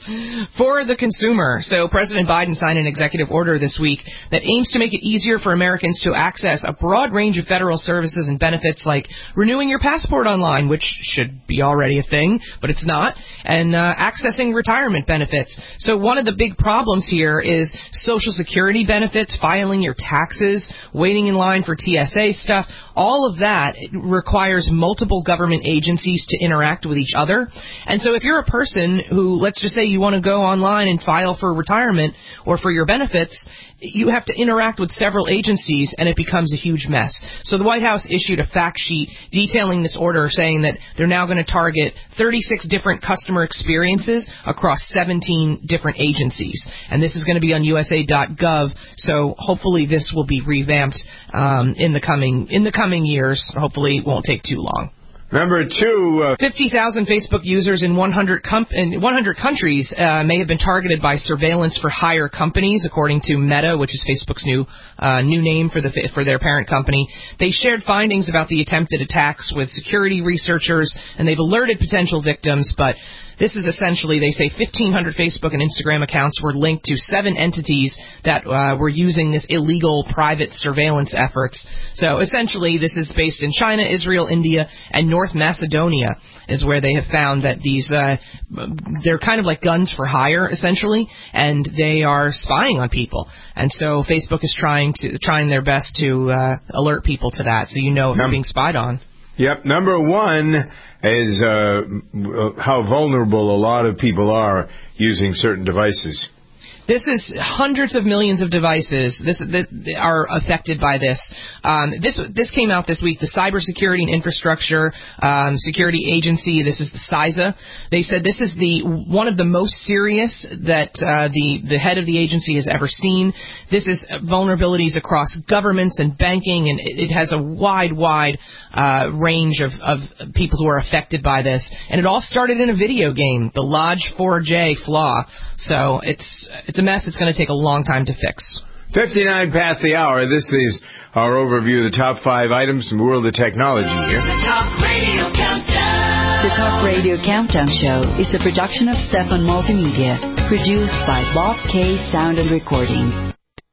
For the consumer. So President Biden signed an executive order this week that aims to make it easier for Americans to access a broad range of federal services and benefits like renewing your passport online, which should be already a thing, but it's not, and uh, accessing retirement benefits. So one of the big problems here is Social Security benefits, filing your taxes, waiting in line for T S A stuff. All of that requires multiple government agencies to interact with each other. And so if you're a person who, let's just say you want to go online and file for retirement or for your benefits, you have to interact with several agencies, and it becomes a huge mess. So the White House issued a fact sheet detailing this order, saying that they're now going to target thirty-six different customer experiences across seventeen different agencies. And this is going to be on U S A dot gov, so hopefully this will be revamped um, in the coming in the coming years. Hopefully it won't take too long. Number two, uh, fifty thousand Facebook users in one hundred, com- in one hundred countries uh, may have been targeted by surveillance for hire companies, according to Meta, which is Facebook's new uh, new name for the for their parent company. They shared findings about the attempted attacks with security researchers, and they've alerted potential victims, but this is essentially, they say fifteen hundred Facebook and Instagram accounts were linked to seven entities that uh, were using this illegal private surveillance efforts. So essentially, this is based in China, Israel, India, and North Macedonia is where they have found that these, uh, they're kind of like guns for hire, essentially, and they are spying on people. And so Facebook is trying to trying their best to uh, alert people to that, so you know if you're being spied on. Yep. Number one is uh, how vulnerable a lot of people are using certain devices. This is hundreds of millions of devices this, that are affected by this. Um, this this came out this week. The Cybersecurity and Infrastructure um, Security Agency, this is the C I S A. They said this is the one of the most serious that uh, the, the head of the agency has ever seen. This is vulnerabilities across governments and banking, and it, it has a wide, wide uh, range of, of people who are affected by this. And it all started in a video game, the Lodge four j flaw. So it's it's a mess. It's going to take a long time to fix. fifty-nine past the hour. This is our overview of the top five items in the world of technology here. The Talk Radio Countdown. The Talk Radio Countdown Show is a production of Stefan Multimedia, produced by Bob K. Sound and Recording.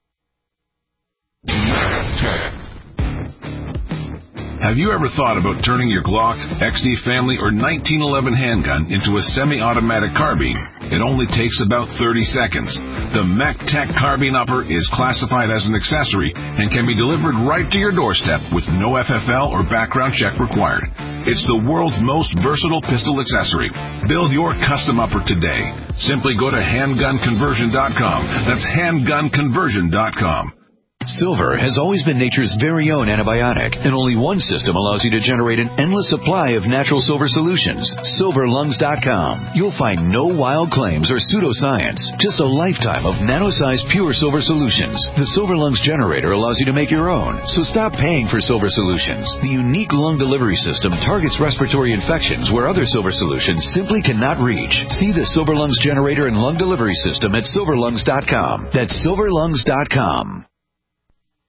Have you ever thought about turning your Glock, X D Family, or nineteen eleven handgun into a semi-automatic carbine? It only takes about thirty seconds. The MechTech Carbine Upper is classified as an accessory and can be delivered right to your doorstep with no F F L or background check required. It's the world's most versatile pistol accessory. Build your custom upper today. Simply go to handgun conversion dot com. That's handgun conversion dot com. Silver has always been nature's very own antibiotic, and only one system allows you to generate an endless supply of natural silver solutions. silver lungs dot com. You'll find no wild claims or pseudoscience, just a lifetime of nano-sized pure silver solutions. The Silver Lungs generator allows you to make your own, so stop paying for silver solutions. The unique lung delivery system targets respiratory infections where other silver solutions simply cannot reach. See the Silver Lungs generator and lung delivery system at silver lungs dot com. That's silver lungs dot com.